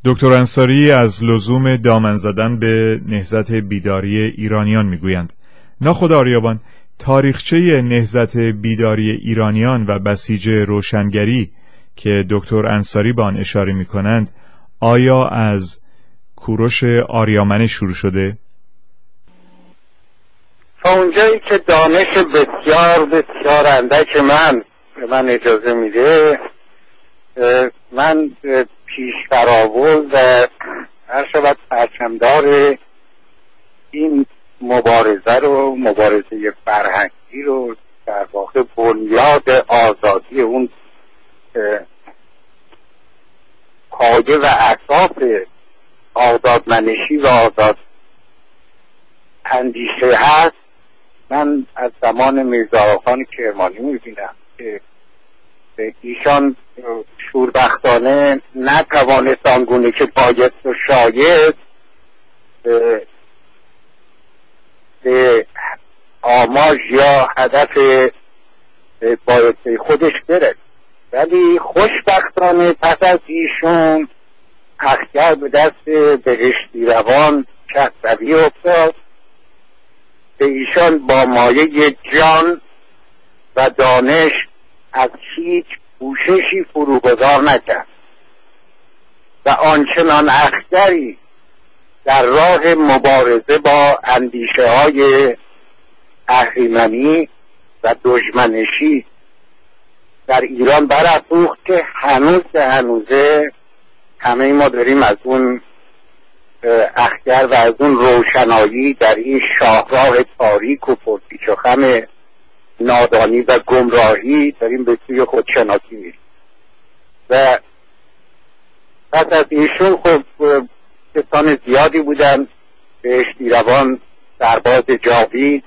دکتر انصاری از لزوم دامن زدن به نهضت بیداری ایرانیان میگویند. ناخود آریابان، تاریخچه نهضت بیداری ایرانیان و بسیج روشنگری که دکتر انصاری به آن اشاره میکنند آیا از کوروش آریامنه شروع شده؟ تا اونجایی که دانش بسیار بسیار اندک من اجازه میده، من پیش فراول و هر شود پرچمدار این مبارزه فرهنگی رو در واقع بنیاد آزادی اون پایه و اساس آزادمنشی و آزاد اندیشه هست. من از زمان میرزا آقاخان کرمانی میبینم که ایشان شوربختانه نتوانست آنگونه که باید و شاید به آماج یا هدف بایسته خودش برد، ولی خوشبختانه پس از ایشون اخگر به دست بهشتی روان کسروی افتاد. به ایشان با مایه جان و دانش از هیچ کوششی فروگذار نکرد و آنچنان اخگری در راه مبارزه با اندیشه های اهریمنی و دشمنشی در ایران برافروخت که هنوز به هنوزه همه ما داریم از اون اخگر و از اون روشنایی در این شاهراه تاریک و پرپیچ و خم نادانی و گمراهی داریم به سوی خودشناسی میریم. و پس از ایشون خب کسان زیادی بودن، بهشتی روان، سرباز جاوید،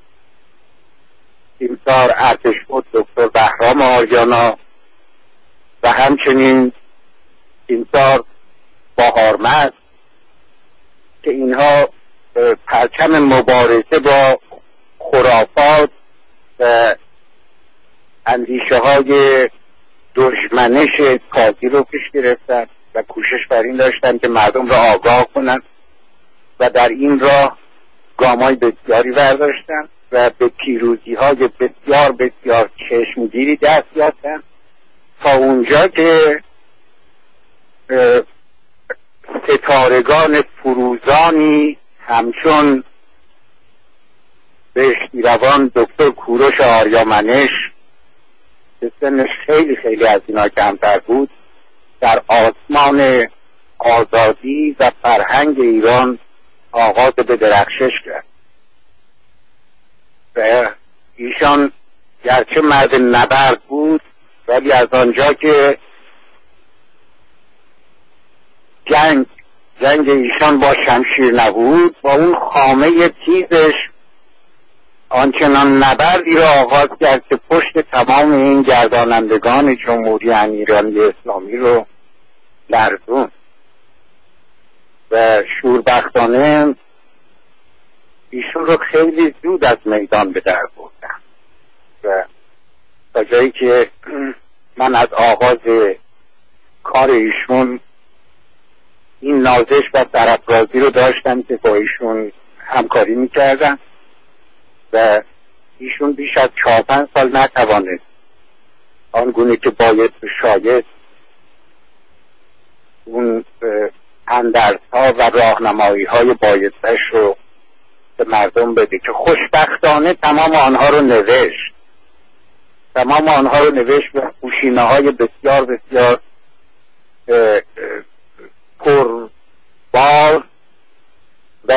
تیمسار ارتشبد دکتر بهرام آریانا و همچنین تیمسار بهارمست که اینها پرچم مبارزه با خرافات و اندیشه های دشمنش کافی رو پیش گرفتن و کوشش بر این داشتن که مردم را آگاه کنند و در این راه گامای بسیاری برداشتن و به پیروزی های بسیار بسیار چشمگیری دست یافتن تا اونجا که ستارگان فروزانی همچون بهشتی روان دکتر کوروش آریامنش که سنش خیلی خیلی از اینا کمتر بود در آسمان آزادی و فرهنگ ایران آغاز به درخشش کرد و ایشان گرچه مرد نبرد بود ولی از آنجا که جنگ ایشان با شمشیر نبود، با اون خامه تیزش آنچنان نبردی را آغاز کرد که پشت تمام این گردانندگان جمهوری ایرانی اسلامی رو لرزون و شوربختانه ایشون رو خیلی زود از میدان به در بردن و تا جایی که من از آغاز کار ایشون این نازش و سرافرازی رو داشتم که با ایشون همکاری میکردم و ایشون بیش از 4-5 سال نتوانست آنگونه که باید و شاید اون اندرزها و راهنمایی های بایدش رو به مردم بده که خوشبختانه تمام آنها رو نوشت به خوشینه های بسیار بسیار پربار و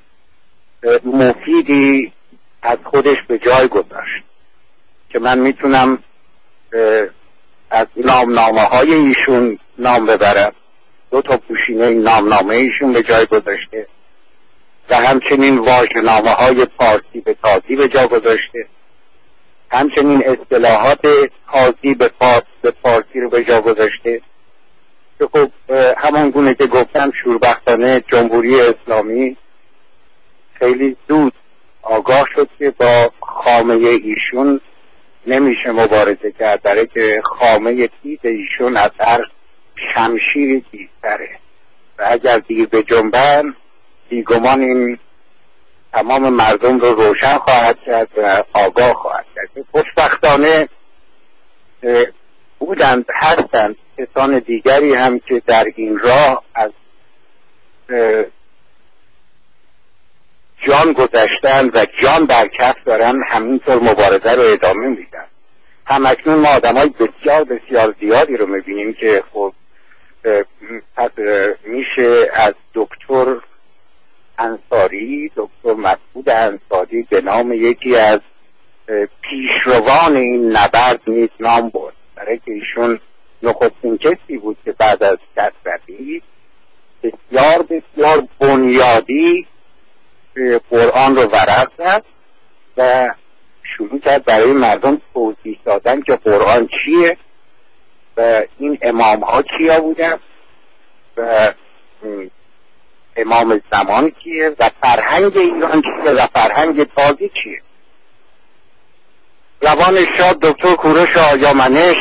مفیدی از خودش به جای گذاشت که من میتونم از نامنامه های ایشون نام ببرم. 2 پوشینه نامنامه ایشون به جای گذاشته و همچنین واژه‌نامه های فارسی به تازی به جا گذاشته، همچنین اصطلاحات تازی به فارسی رو به جا گذاشته که خب همان گونه که گفتم شوربختانه جمهوری اسلامی خیلی زود آگاه شد که با خامه ایشون نمیشه مبارزه کرد، برای که خامه تیز ایشون از هر شمشیری تیزتره اگر دیر به جنبن بیگمان این تمام مردم رو روشن خواهد کرد و آگاه خواهد کرد. خوشبختانه بودند، هستند کسان دیگری هم که در این راه از جان گذشتن و جان در کف دارن همینطور مبارزه رو ادامه میدن. همکنون ما آدمای بسیار بسیار زیادی رو میبینیم که خب میشه از دکتر انصاری، دکتر مسعود انصاری به نام یکی از پیشروان این نبرد نیز نام برد، برای که ایشون نخستین کسی بود که بعد از دسترسی بسیار بسیار بنیادی قرآن رو ورق زد و شروع کرد برای مردم توضیح دادن که قرآن چیه و این امام ها کیا بودن و امام زمان کیه و فرهنگ ایران چیه و فرهنگ تازی چیه. روان شاد دکتر کوروش آریامنش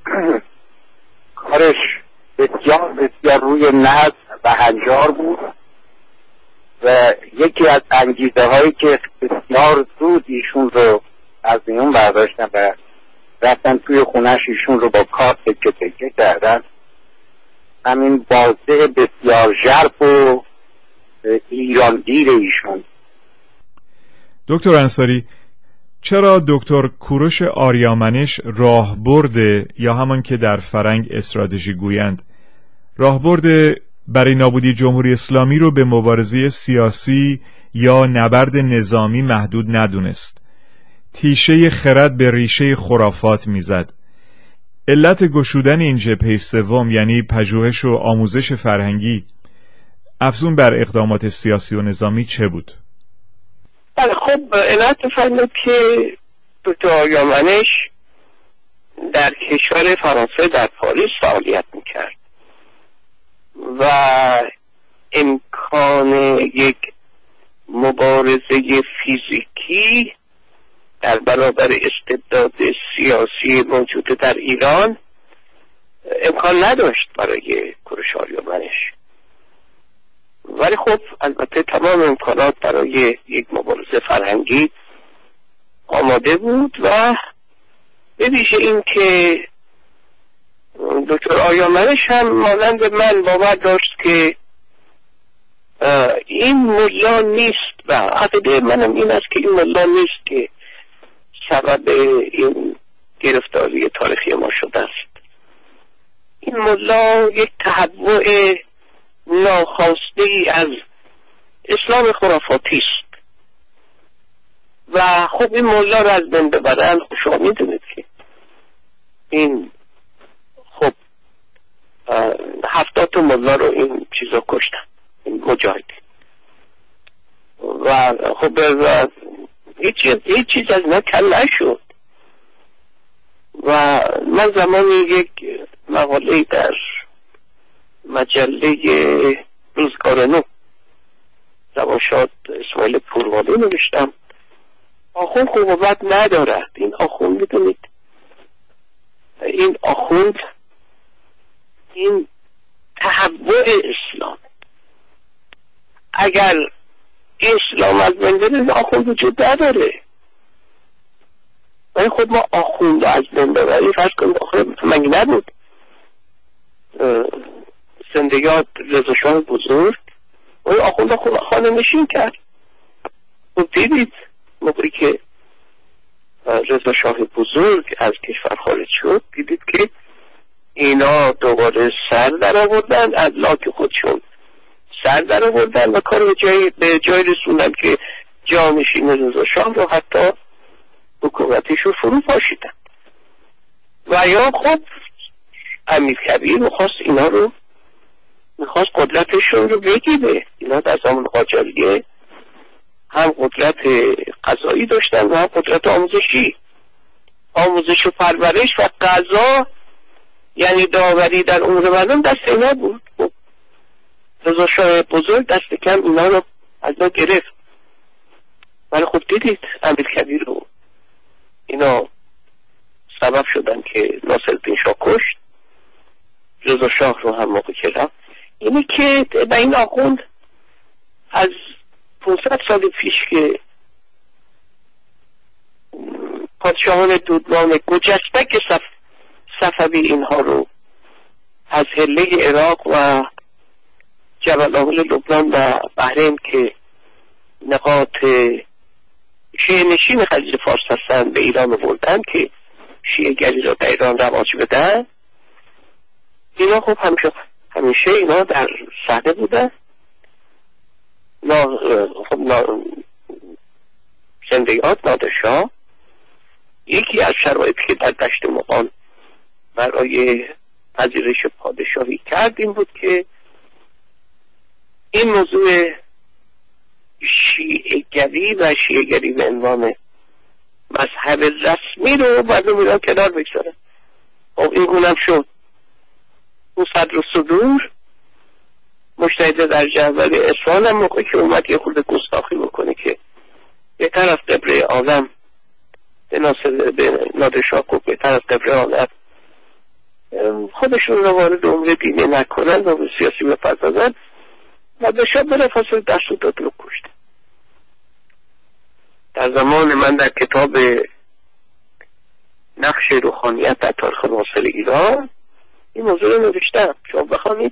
کارش بسیار بسیار روی نظم و هنجار بود و یکی از انگیزه هایی که بسیار زود ایشون رو از میون برداشتن و رفتن توی خونش ایشون رو با کار تکه تکه کردن، همین بازه بسیار ژرف و ایرانگیر ایشون. دکتر انصاری، چرا دکتر کوروش آریامنش راهبرد یا همان که در فرنگ استراتژی گویند راهبرد برای نابودی جمهوری اسلامی رو به مبارزه سیاسی یا نبرد نظامی محدود ندونست؟ تیشه خرد به ریشه خرافات میزد. علت گشودن این جبهه سوم یعنی پژوهش و آموزش فرهنگی افزون بر اقدامات سیاسی و نظامی چه بود؟ بله، خب علت فرمود که دکتر آریامنش در کشور فرانسه در پاریس فعالیت میکرد و امکان یک مبارزه فیزیکی در برابر استبداد سیاسی موجود در ایران امکان نداشت برای کوروش آریامنش، ولی خب البته تمام امکانات برای یک مبارزه فرهنگی آماده بود و به ویژه این که دکتر آریامنش هم مانند من باور داشت که این ملا نیست و عقیده منم این است که این ملا نیست که سبب این گرفتاری تاریخی ما شده است. این ملا یک تحول ناخواسته ای از اسلام خرافاتی است و خب این ملا را از بین ببرن. شما میدونید که این خب 70 ملا رو این چیزا کشتن، این مجاهدین، و خب هیچ چیز از اینا کل نشد. و من زمانی یک مقاله در مجله روزگار نو روانشاد اسماعیل پوروالی نوشتم، آخوند خوب و بد ندارد. این آخوند میدونید، این آخوند این تحول اسلام، اگر اسلام از بین بره آخوند وجود نداره. ولی خود ما آخوند از بین ببریم، فرض کنیم آخر مگه نبود زندگیات رضا شاه بزرگ و آخوند خانه نشین کرد. خب دیدید موقعی که رضا شاه بزرگ از کشور خارج شد، دیدید که اینا دوباره سر در آوردن، از لاک خودشون سر در آوردن و کار به جای رسوندن که جانشین رضا شاه رو حتی حکومتش رو فرو پاشیدن. و یا خب امیرکبیر میخواست قدرتشون رو بگیره. اینا در زمان قاجاریه هم قدرت قضایی داشتن و هم قدرت آموزشی، آموزش و پرورش و قضا یعنی داوری در امور مردم دست اینا بود. رضا شاه بزرگ دست کم اینا رو از ما گرفت. ولی خب دیدید امیرکبیر رو اینا سبب شدن که ناصرالدین شاه کشت، رضا شاه رو هم موقع که رفت. اینه که به این آخوند از 500 سال پیش که پادشاهان دودمان گجستک صفوی اینها رو از حله عراق و جبل آهول لبنان و بحرین که نقاط شیعه نشین خلیج فارس هستند به ایران آوردن که شیعه گری را در ایران رواج بدن. اینا خب همیشه اینا در صحنه بودن. زندگیات نادرشاه یکی از شرایطی که در دشت مغان برای پذیرش پادشاهی کرد این بود که این موضوع شیعه‌گری و شیعه‌گری به عنوان مذهب رسمی رو مردم ایران کنار بگذارن. خب این گونم شد. اون صدر و صدور مجتهد در جدول اصفهان هم موقعی که اومد یه خورده گستاخی بکنه که بهتر از قبله عالم به نادرشاه گفت بهتر از قبله عالم خودشون رو وارد امور دینی نکنن و به سیاسی بپردازن. نادرشاه بلا فاصله دست و داد رو کشت. در زمان من در کتاب نقش روحانیت در تاریخ معاصر ایران این موضوع رو نوشتم، شما بخوانید.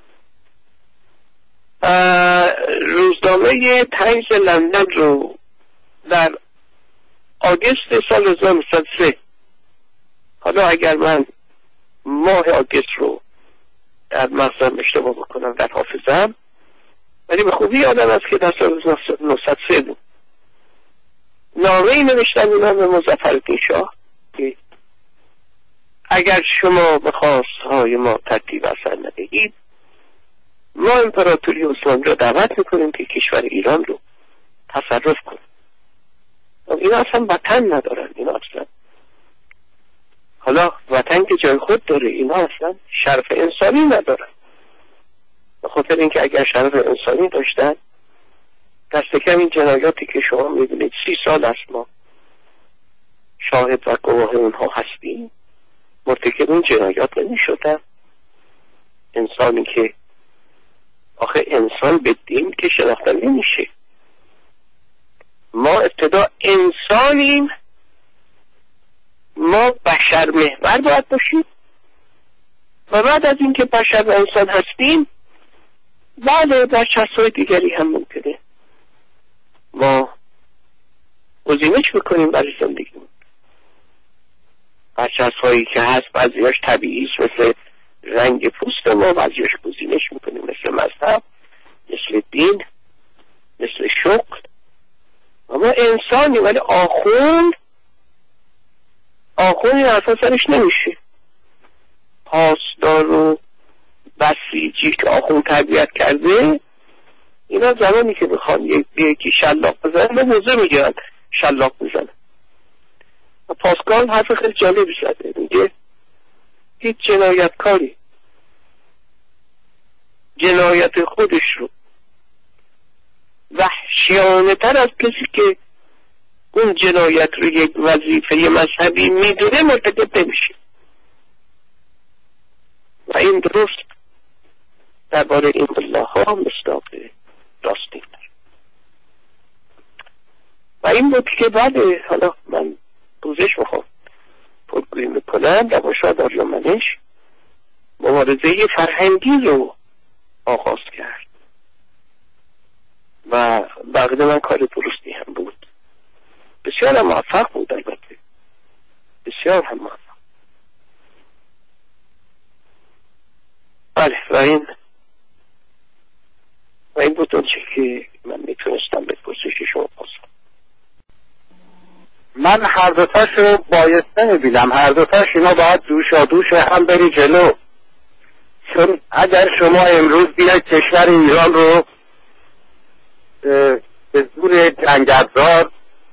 روزنامه تایمز لندن رو در آگوست سال 1903، حالا اگر من ماه آگوست رو در مغزم اشتباه بکنم در حافظم، ولی به خوبی یادم است که در سال 1903 بود، نامه‌ای نوشتن اینا به مظفرالدین شاه که اگر شما به خواستهای ما ترتیب اثر ندهید ما امپراتوری عثمانی را دعوت میکنیم که کشور ایران رو تصرف کنه. اینا اصلا وطن ندارن، اینا اصلا حالا وطن که جای خود داره، اینا اصلا شرف انسانی ندارن. به خاطر اینکه اگر شرف انسانی داشتن دست کم این جنایاتی که شما میبینید 30 سال است ما شاهد و گواه اونها هستیم مرتکب این جنایات نمیشدن. انسانی که آخه انسان به دین که شناخته نمیشه. ما ابتدا انسانیم، ما بشر محور باید باشیم و بعد از اینکه بشر و انسان هستیم بله در چسای دیگری هم ممکنه ما گزینش بکنیم برای زندگیمون. برچسب‌هایی که هست بعضیاش طبیعی است مثل رنگ پوست ما، بعضیاش گزینش میکنیم مثل مذهب، مثل دین، مثل شغل. اما انسانی ولی آخوند این حرفا سرش نمیشه. پاسدار و بسیجی که آخوند تربیت کرده اینا زمانی که بخوان یکی شلاق بزنن به موزه میگن شلاق بزنن. و پاسکال حرف خیلی جالبی زده، میگه هیچ جنایتکاری جنایت خودش رو وحشیانه تر از کسی که اون جنایت رو یک وظیفه مذهبی میدونه مرتکب نمیشه. و این درست درباره این الله ها مصداق راستین داره. و این بود که بعد حالا من پوزش میخوام پرگویی میکنم در مشاهد آریامنش مبارزه فرهنگی رو آغاز کرد و بقیده من کار درستی هم بود، بسیار هم موفق بود، البته بسیار هم موفق. بله و این بود اون چه که من میتونستم به پرسش شما پاسخ. من هر دوتاش رو بایسته میبینم، هر دوتاش اینا باید دوشا دوش هم بری جلو. چون اگر شما امروز بیاید کشور ایران رو به زور جنگ‌افزار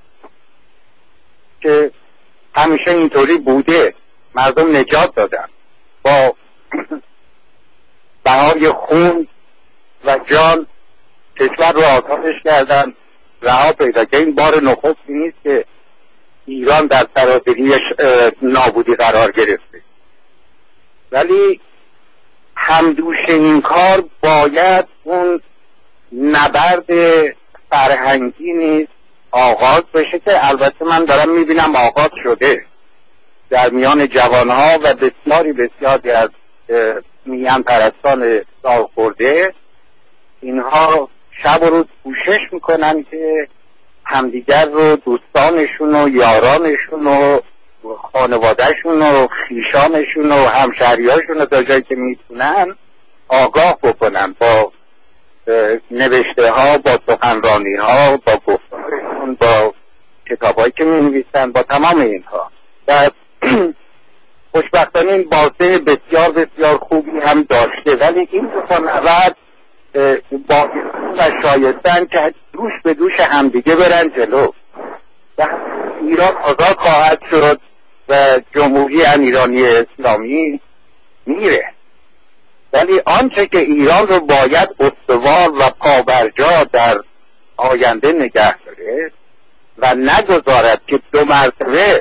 که همیشه اینطوری بوده مردم نجات دادن، با بهای خون و جان کشور رو آتش کردن، رها پیدا که این بار نخستی نیست که ایران در سرازیری نابودی قرار گرفته. ولی همدوش این کار باید اون نبرد فرهنگی نیز آغاز بشه که البته من دارم میبینم آغاز شده در میان جوانها و بسیاری از میهن پرستان سالخورده. اینها شب و روز کوشش میکنن که همدیگر رو، دوستانشون و یارانشون و خانوادهشون و خیشانشون و همشهریاشون رو تا جایی که میتونن آگاه بکنن با نوشته ها، با سخنرانی ها، با گفتارشون، با کتابایی که می نویسن، با تمام اینها. و خوشبختانه این بازه بسیار بسیار خوبی هم داشته، ولی این دو نبرد باعث و شایستن که دوش به دوش همدیگه برن جلو و ایران آزاد خواهد شد و جمهوری ایرانی اسلامی میره. ولی آنچه که ایران رو باید استوار و پابرجا در آینده نگه داره و نگذارد که دو مرتبه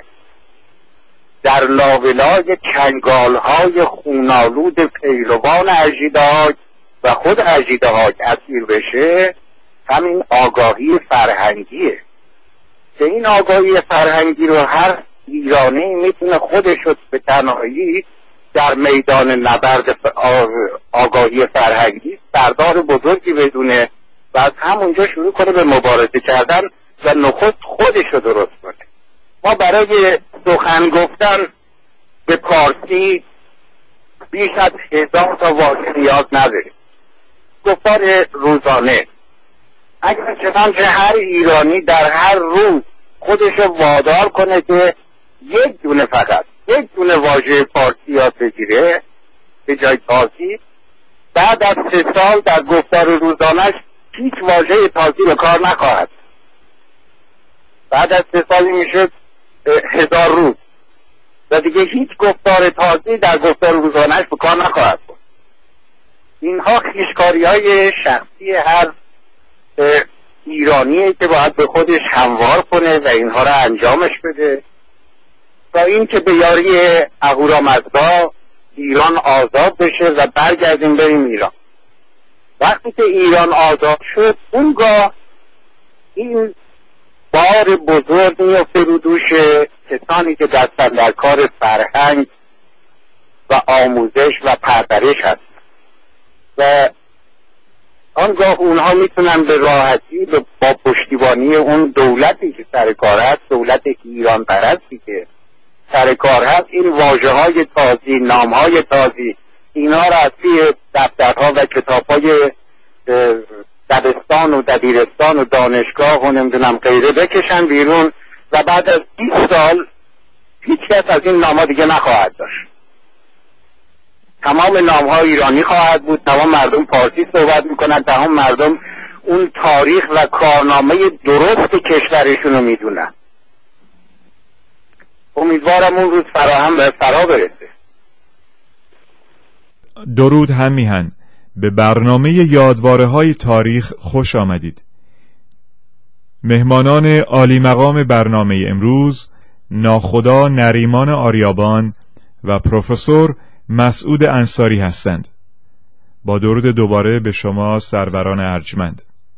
در لاولای چنگالهای خونالود پیروان اژیده‌هاک و خود اژیده‌هاک اسیر بشه، همین آگاهی فرهنگیه که این آگاهی فرهنگی رو هر ایرانی میتونه خودش رو به تنهایی در میدان نبرد آگاهی فرهنگی سردار بزرگی بدونه و از همونجا شروع کنه به مبارزه کردن و نخست خودش رو درست کنه. ما برای سخن گفتن به پارسی بیش از 1000 تا واژه نیاز نداریم. گفتار روزانه، اگر چنانچه هر ایرانی در هر روز خودش رو وادار کنه که یک دونه واژه فارسی یاد بگیره به جای تازی، بعد از 3 سال در گفتار روزانش هیچ واژه تازی به کار نخواهد. بعد از 3 سال میشه 1000 روز و دیگه هیچ گفتار تازی در گفتار روزانش به کار نخواهد بود. اینها خیشکاری‌های شخصی هر ایرانیه که باید به خودش هموار کنه و اینها را انجامش بده تا اینکه به یاری اهورامزدا ایران آزاد بشه و برگردیم بریم ایران. وقتی که ایران آزاد شد، اونگاه این بار بزرگ میفته رو دوش کسانی که دستن در کار فرهنگ و آموزش و پرورش هست و آنگاه اونها میتونن به راحتی با پشتیبانی اون دولتی که سر کار هست، دولت ایران پرستی که سر کار هست، این واژه‌های تازی، نام‌های تازی، اینا را از توی دفترها و کتاب‌های دبستان و دبیرستان و دانشگاه و نمیدونم غیره بکشن بیرون و بعد از 20 سال هیچ کس از این نام‌ها دیگه نخواهد داشت. تمام نام‌ها ایرانی خواهد بود، تمام مردم فارسی صحبت میکنن، تمام مردم اون تاریخ و کارنامه درست کشورشون رو میدونن. امیدوارم اون روز فرا برسه. درود هم میهن. به برنامه یادواره‌های تاریخ خوش آمدید. مهمانان عالی مقام برنامه امروز ناخدا نریمان آریابان و پروفسور مسعود انصاری هستند. با درود دوباره به شما سروران ارجمند.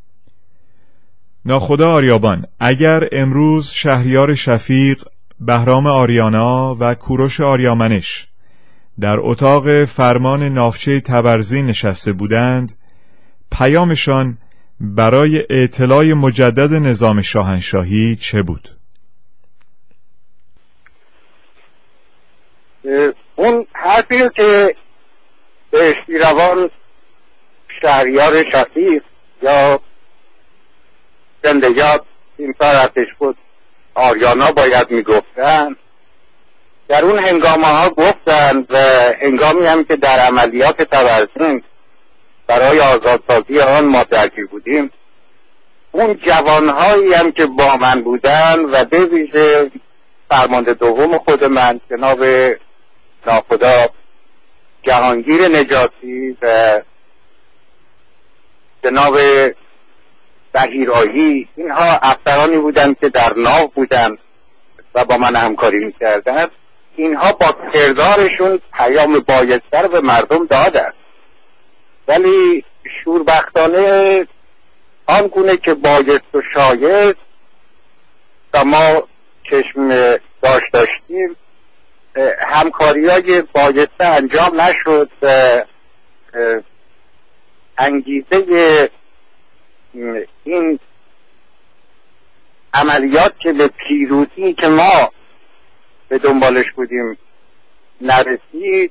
ناخدا آریابان، اگر امروز شهریار شفیق، بهرام آریانا و کوروش آریامنش در اتاق فرمان نافچه تبرزین نشسته بودند، پیامشان برای اطلاع مجدد نظام شاهنشاهی چه بود؟ اون حرفی که به اشتیروان شهریار شفیق یا زنده یاد این فراتش بود آریانا باید میگفتن، در اون هنگامه ها گفتن و هنگامی هم که در عملیات تبرزین برای آزادسازی آن ما درگیر بودیم، اون جوانهایی هم که با من بودن و به ویژه فرمانده دوم خود من جناب ناخدا جهانگیر نجاتی و جناب بهیرایی، اینها افسرانی بودند که در ناو بودند و با من همکاری میکردند. اینها با کردارشون پیام بایستر به مردم دادند ولی شوربختانه آنگونه که بایست و شایست و ما چشم داشتیم همکاری‌های بایسته انجام نشد. انگیزه این عملیات که به پیروزی که ما به دنبالش بودیم نرسید،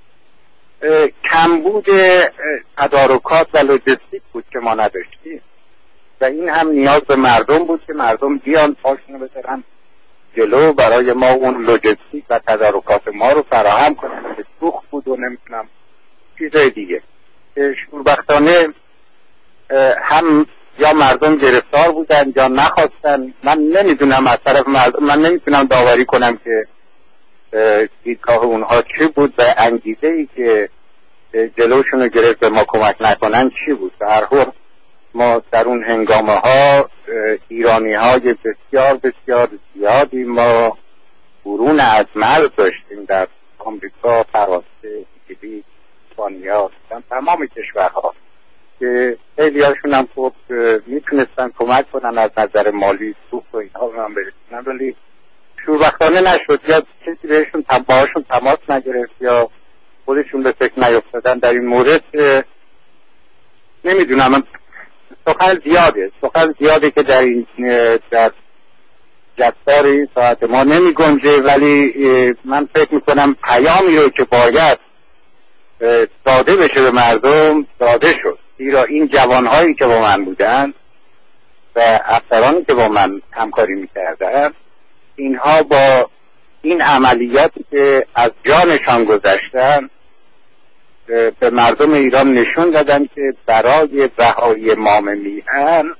کمبود تدارکات و لوجستیک بود که ما نداشتیم و این هم نیاز به مردم بود که مردم بیان پاشونو بذارن جلو برای ما اون لوجستیک و تدارکات ما رو فراهم کنن که سوخت بود و نمیتونم چیزای دیگه. شوربختانه هم یا مردم گرفتار بودن یا نخواستن. من نمیدونم از طرف مردم، من نمیتونم داوری کنم که دیدگاه اونها چی بود و انگیزه‌ای که جلوشون رو گرفت به ما کمک نکنن چی بود. به هر حال ما در اون هنگامه ها ایرانی های بسیار بسیار زیادی ما برون از مرز داشتیم در آمریکا، فرانسه، انگلیس، اسپانیا، تمام کشورها که خیلی هاشون هم خب میتونستن کمک کنن از نظر مالی، سوخت و اینها رو هم برسونن، ولی شوربختانه نشد. یا کسی بهشون باهاشون تماس نگرفت یا خودشون به فکر نیفتادن در این مورد. نمیدونم، سخن زیاده که در این در جستار این ساعت ما نمی گنجه، ولی من فکر میکنم پیامی رو که باید داده بشه به مردم داده شد. زیرا این جوانهایی که با من بودن و افسرانی که با من همکاری میکردن، اینها با این عملیاتی که از جانشان گذشتن به مردم ایران نشون دادن که برای رهایی مام میهن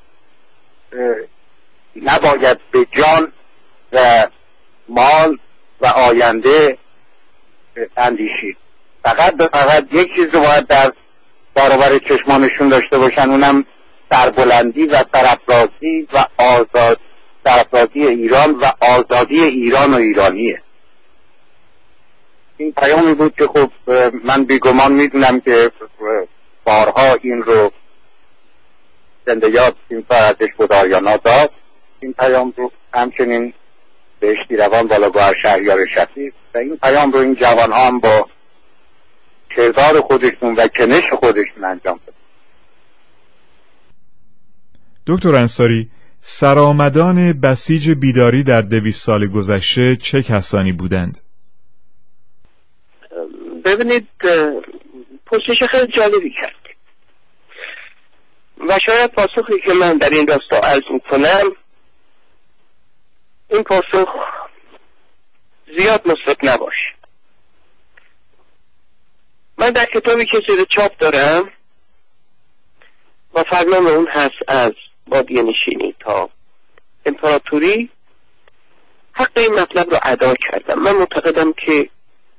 نباید به جان و مال و آینده اندیشید. فقط یک چیز رو باید در برابر چشمانشون داشته باشن، اونم سربلندی و سرافرازی و سرافرازی ایران و آزادی ایران و ایرانیه. این پیامی بود که خب من بیگمان میدونم که بارها این رو زنده یاد این فرزش بوداریانا داد. این پیام رو همچنین بهشتی روان بالاگوهر شهریار شفیق و این پیام رو این جوان ها هم با کردار خودشون و کنش خودشون انجام داد. دکتر انصاری، سرآمدان بسیج بیداری در 200 سال گذشته چه کسانی بودند؟ ببینید، پرسش خیلی جالبی کردید و شاید پاسخی که من در این راستا عرض میکنم این پاسخ زیاد مثبت نباشه. من در کتابی که زیر چاپ دارم و فرمان اون هست از بادیه نشینی تا امپراتوری حق این مطلب رو ادا کردم. من معتقدم که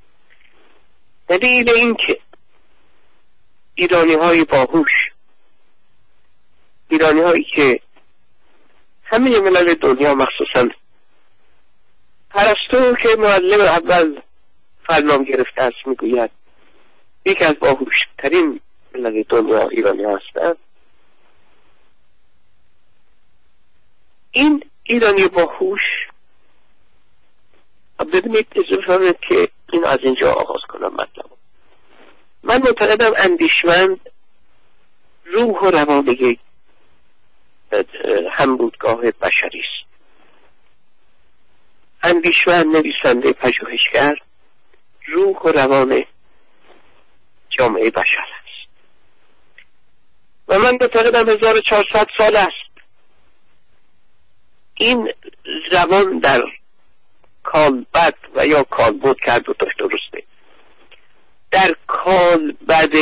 دلیل این که ایرانی های باهوش، ایرانی هایی که همه ملل دنیا مخصوصا ارسطو که معلم اول فرمان گرفته است میگوید یکی از باهوشترین ملل دنیا ایرانی هستند، این ایرانی باهوش. ببینید اجازه که این از اینجا آغاز کنم مطلب. من معتقدم اندیشمند روح و روان یک همبودگاه بشری است. اندیشمند، نویسنده، پژوهشگر روح و روان جامعه بشر است و من معتقدم 1400 سال است این زبان در کالبد و یا کالبد کرد و داشت درسته در کالبد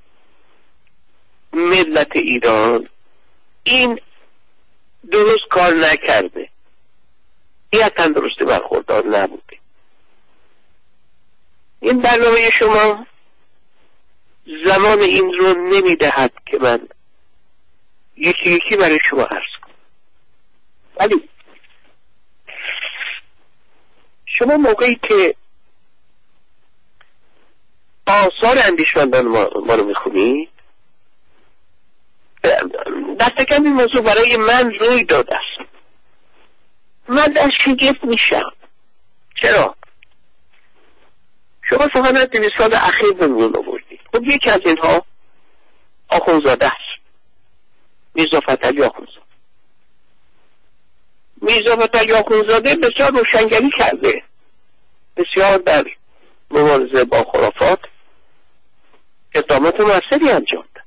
ملت ایران این درست کار نکرده، این تندرستی برخوردار نبوده. این برنامه شما زمان این رو نمیدهد که من یکی یکی برای شما عرض کنم، ولی شما موقعی که آثار اندیشمندان ما رو میخونید دست کم این موضوع برای من روی داده است. من در شگفت میشم. چرا؟ شما سخن از 200 سال اخیر به میون آوردید. خب یکی از اینها آخوندزاده است، میرزا فتحعلی آخوندزاده. میرزا فتحعلی آخوندزاده بسیار روشنگری کرده، بسیار در مبارزه با خرافات اقدامات موثری انجام داد.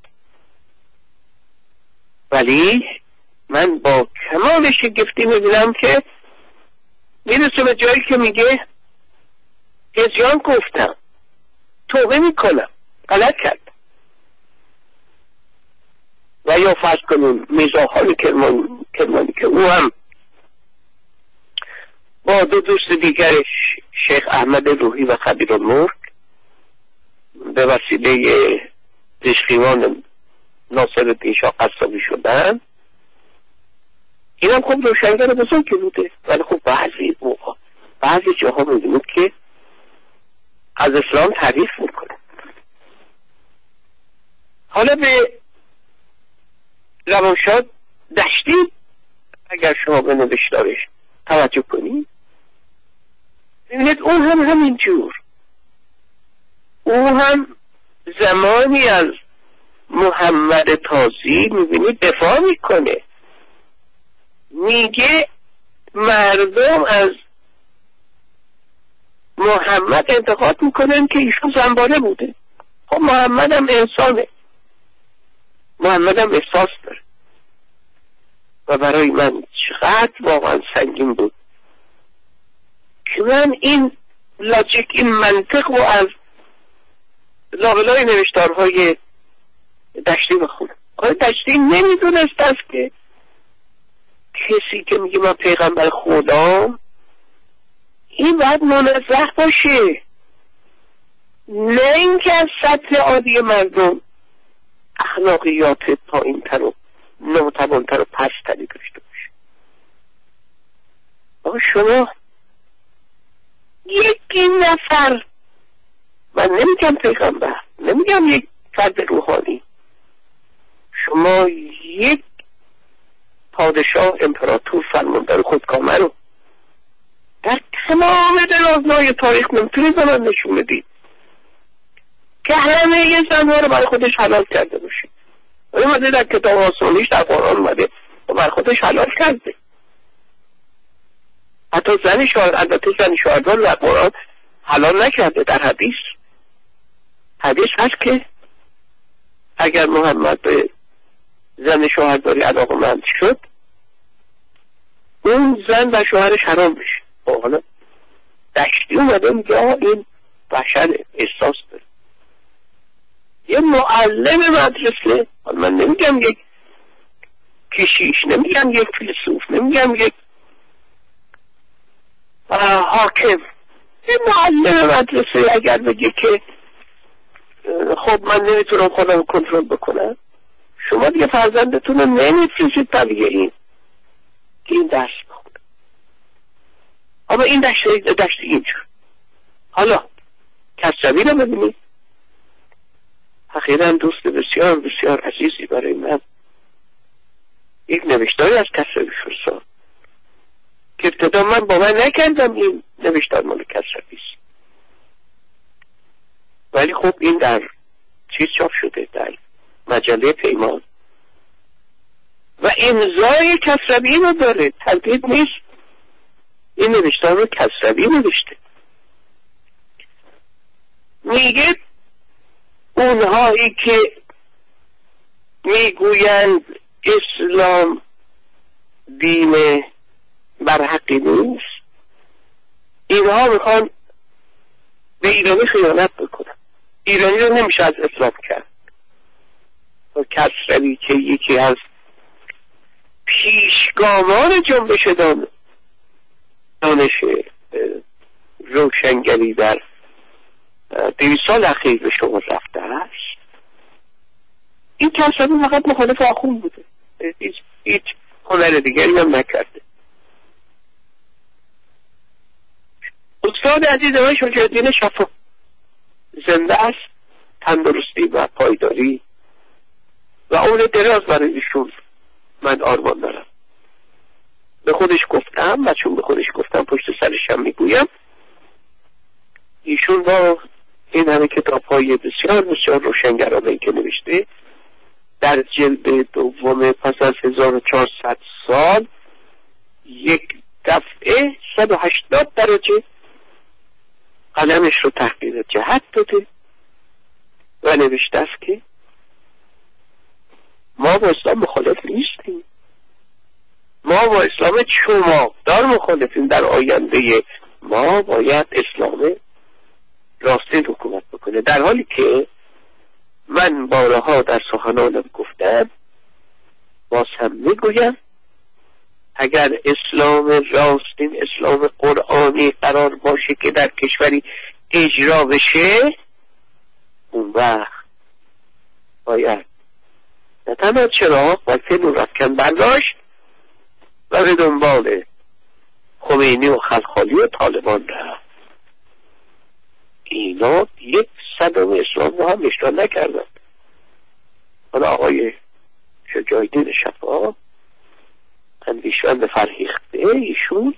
ولی من با کمال شگفتی میبینم که میرسه به جایی که میگه هجیان گفتم، توبه میکنم، غلط کردم. و یا فرض کنیم میرزا خان کرمانی که او هم با دو دوست دیگرش شیخ احمد روحی و خبیرالملک به وسیله دشخیوان ناصرالدین شاه قصابی شدن. این هم خب روشنگر بزرگی بوده، ولی خب بعضی جاها میدونید که از اسلام تعریف میکنه. حالا به روانشاد دشتی اگر شما به نوشتارش توجه کنید ببینید اون هم همینجور، او هم زمانی از محمد تازی میبینید دفاع میکنه، میگه مردم از محمد انتقاد میکنن که ایشون زنباره بوده. خب محمد هم انسانه، محمد هم احساس داره. و برای من چقدر واقعا سنگین بود که من این لاجیک، این منطق رو از لابلای نوشتارهای دشتی بخونم. آقای دشتی نمیدونست است که کسی که میگه من پیغمبر خدا این باید منزه باشه، نه اینکه از سطح عادی مردم اخلاقیات پایین‌تر و ناتوان‌تر و پست‌تری داشته باشه. آقا شما یکی نفر، من نمیگم پیغمبر، نمیگم یک فرد روحانی، شما یک پادشاه، امپراتور، فرماندار خودکامه رو در تمام درازنای تاریخ نمیتونید به من نشون بدید که همه زنها رو برای خودش حلال کرده باشه. اومده در کتاب آسمانیش در قرآن اومده و برای خودش حلال کرده. حتی البته زن شوهردار در قرآن حلال نکرده. در حدیث هست که اگر محمد به زن شوهرداری علاقه‌مند شد اون زن و شوهرش حرام بشه. حالا دشتی اومده میگه این بشر احساس داره. یه معلم مدرسه، من نمیگم یک کشیش، نمیگم یک فیلسوف، نمیگم یک حاکم، یه معلم مدرسه اگر بگه که خب من نمیتونم خودم کنترل بکنم، شما دیگه فرزندتون رو نمیفرستید برای این درس بخونه. اما این دشت اینجور. حالا کسروی رو ببینید، اخیراً دوست بسیار بسیار عزیزی برای من یک نوشتاری از کسروی فرستاد که ابتدا من باور نکردم این نوشتار مال کسروی است، ولی خب این در چیز چاپ شده، در مجله پیمان و امضای کسروی رو داره، تردید نیست. این نوشتار رو کسروی نوشته. میگه اونهایی که میگویند اسلام دین برحقی نیست، اینها میخوان به ایرانی خیانت بکنن. ایرانی رو نمیشه از اسلام کرد. و کسروی که یکی از پیشگامان جنبش دانش روشنگری در 200 سال اخیر به شما رفته است، این کسروی فقط مخالف آخوند بوده، هیچ هنر دیگری هم نکرده. استاد عزیز من شجاع‌الدین شفا زنده است، تندرستی و پایداری و عمر دراز برای ایشون من آرمان دارم. به خودش گفتم و چون به خودش گفتم پشت سرشم میگویم، ایشون با این همه کتاب‌های بسیار بسیار روشنگرانه‌ای که نوشته، در جلد دوم پس از 1400 سال یک دفعه 180 درجه قلمش رو تغییر جهت داده و نوشته است که ما با اسلام مخالف نیستیم، ما با اسلام چماقدار مخالفیم، در آینده ما باید اسلام راستین حکومت بکنه. در حالی که من بارها در سخنانم گفتم، باز هم میگویم، اگر اسلام راستین، اسلام قرآنی قرار باشه که در کشوری اجرا بشه، اون وقت باید نه تنها چراغ بلکه نورافکن برداشت و به دنبال خمینی و خلخالی و طالبان رفت. اینا 100 اسلام رو هم اشتباه نکردن. حالا آقای شجاع‌الدین شفا، اندیشمند فرهیخته، ایشون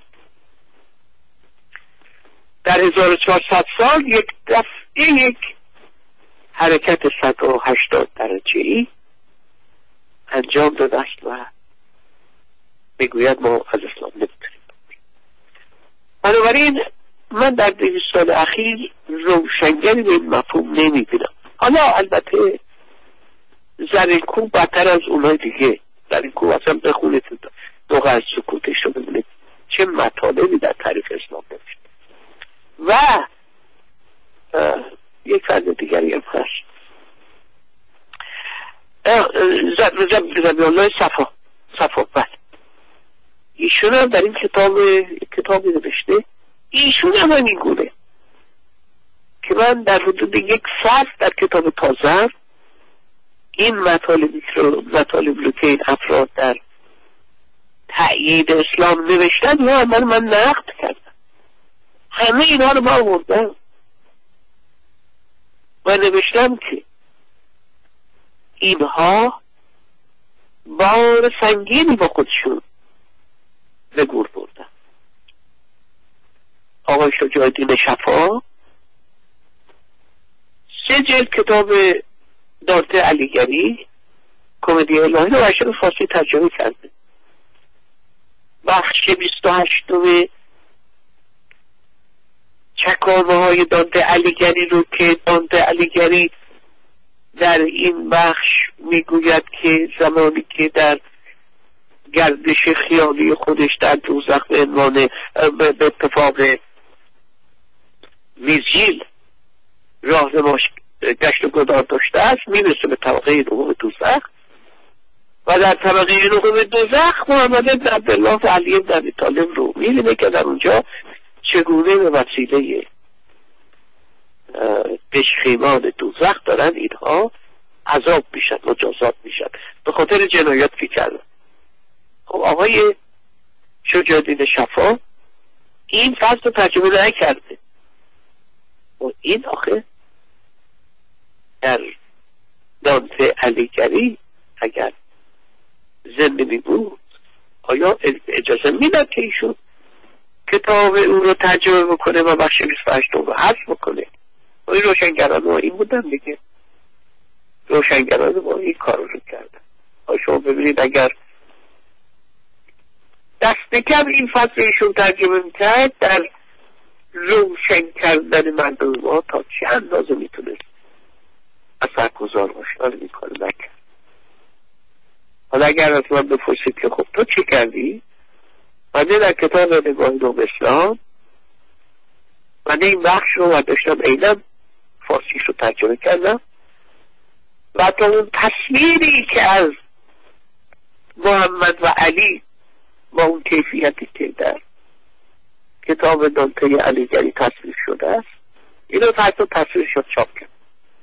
در 1400 سال یک دفعه یک حرکت 180 درجه‌ای انجام داده است و میگوید ما از اسلام نمیتونیم. بنابراین من در 200 سال اخیر روشنگری به این مفهوم نمیبینم. حالا البته زرینکو بدتر از اونای دیگه. زرینکو اصلا بخونید دو قرض سکوتش رو ببینید چه مطالبی در تعریف اسلام نوشته. و یک فرد دیگری هم هست، زبیالله صفا. بله، ایشون هم در این کتابی نوشته. ایشون هم همینگونه که من در حدود یک فصل در کتاب تازه این مطالبی رو که این افراد در تأیید اسلام نوشتن یا من نقد کردم. همه اینها رو ما آوردم و نوشتم که اینها بار سنگینی با خودشون به گور بردن. آقای شجاع‌الدین شفا 3 جلد کتاب دانته علیگری کمدی الهی رو به فارسی ترجمه کرده. بخش 28 چکامه های دانته علیگری رو که دانته علیگری در این بخش میگوید که زمانی که در گردش خیالی خودش در دوزخ به عنوان به اتفاق ویزیل راهنماش گشت و گذار داشته است، میرسه به طبقه نهم دوزخ و در طبقه نهم دوزخ محمد بن عبدالله و علی بن ابی طالب رو میبینه که در اونجا چگونه به وسیله پشخیمان دوزخ دارن اینها عذاب میشن، مجازات میشن به خاطر جنایات که کردن. خب آقای شجاع‌الدین شفا این فصل رو ترجمه نکرده و این آخه در دانته علیگری اگر زندگی بود آیا اجازه میداد که ایشون کتاب اون رو ترجمه بکنه و بخش 28 رو حذف بکنه؟ و این روشنگران ما این بودن دیگه، روشنگران ما این کار رو کردن. شما ببینید اگر دست کم این فصل ایشون ترجمه میکرد در روشن کردن مردم ما تا چه اندازه میتونست اثرگذار باشه. حالا این کار نکرد. حالا اگر از من بپرسید که خب تو چی کردی؟ من در کتاب نگاه نو اسلام من این بخش رو داشتم اینم فارسیش رو ترجمه کردم و تا اون تصویری که از محمد و علی با اون کیفیتی که در کتاب دانته علیگری تصویر شده است، اینو حتی تصویر شد چاپ کرد.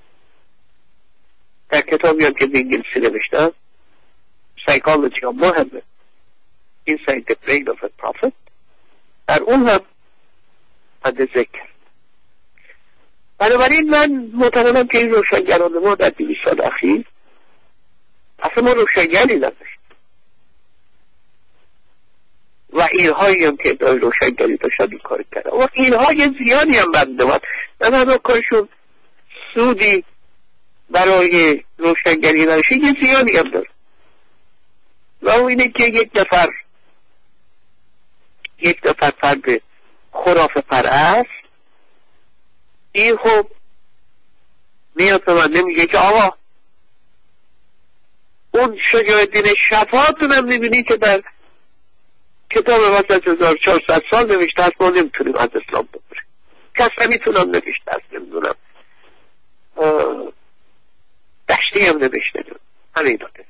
در کتابی هم که به انگلیسی نوشتم Psychology of Muhammad Inside the Brain of a Prophet، در اون هم حد ذکر. بنابراین من معتقدم که این روشنگران ما در 200 سال اخیر اصلا ما روشنگری نداشت. اینهایی هم که ادعای روشنگری داشتن این کار کردن. و اینها یه زیانی هم بردوان و من کارشون سودی برای روشنگری نداشته، یه زیانی هم داره. و اون اینه که یک نفر فرد خرافه پرست این خب میاد به من نمیگه که آقا اون شجاع الدین شفاعتون هم میبینی که در کتاب مثلا 1400 سال نوشته است، ما نمیتونیم از اسلام ببریم. کس نمیتونم نوشته است، نمیدونم دشتی هم نوشته همین داده.